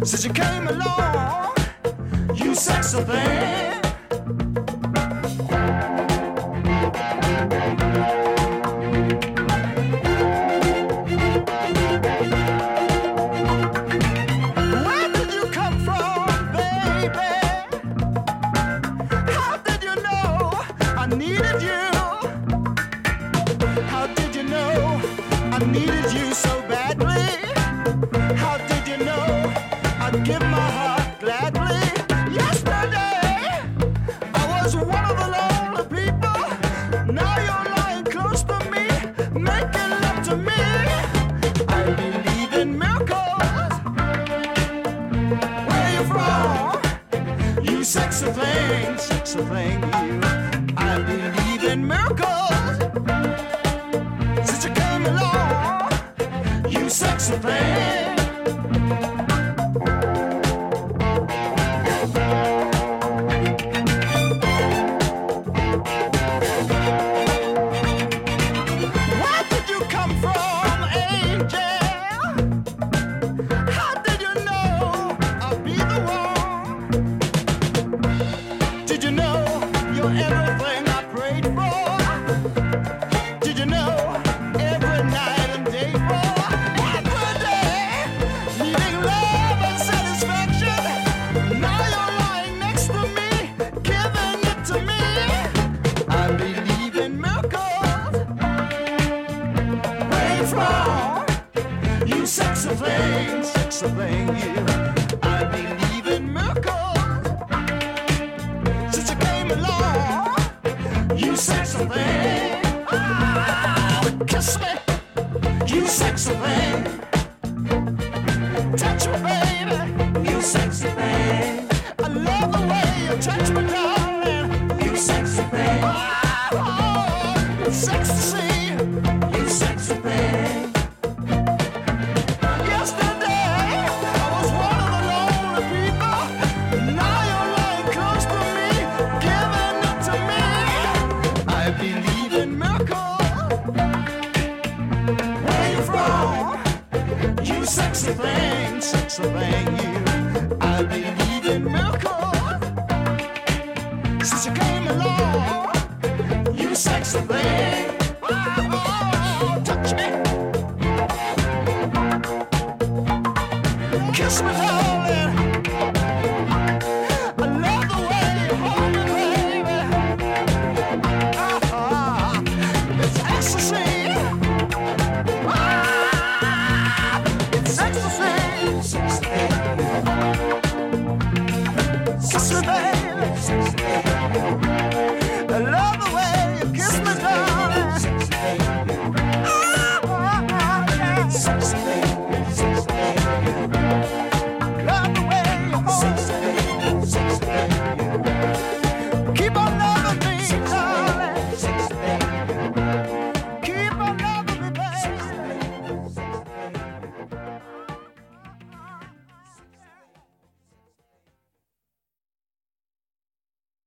Since you came along, you sexy thing. Where did you come from, baby? How did you know I needed you? How did you know I needed you so badly? How did you know I'd give my heart gladly? Yesterday, I was one of the lonely people. Now you're lying close to me, making love to me. I believe in miracles. Where you from? You sexy thing, you. I believe in miracles. Since you came along, you sexy thing. Where did you come from, angel? How did you know I'd be the one? Did you know you're everything I prayed for? Did you know every night and day for? Every day, needing love and satisfaction. Now you're lying next to me, giving it to me. I believe in miracles. Where you from? You sexy thing, you. I believe in miracles. Since you came along, you sexy thing. Oh, kiss me, you sexy thing. Touch me, baby, you sexy thing. I love the way you touch me, darling. You sexy thing. Oh, it's sexy to see. You sexy thing. Yesterday, I was one of the lonely people. Now you're lying close to me, giving it to me. I believe in miracles. Where you from? You sexy thing, you. I believe in miracles. Since you came along, you sexy thing. Oh, touch me, kiss me, darling. I love the way you hold me, baby. It's ecstasy. It's ecstasy.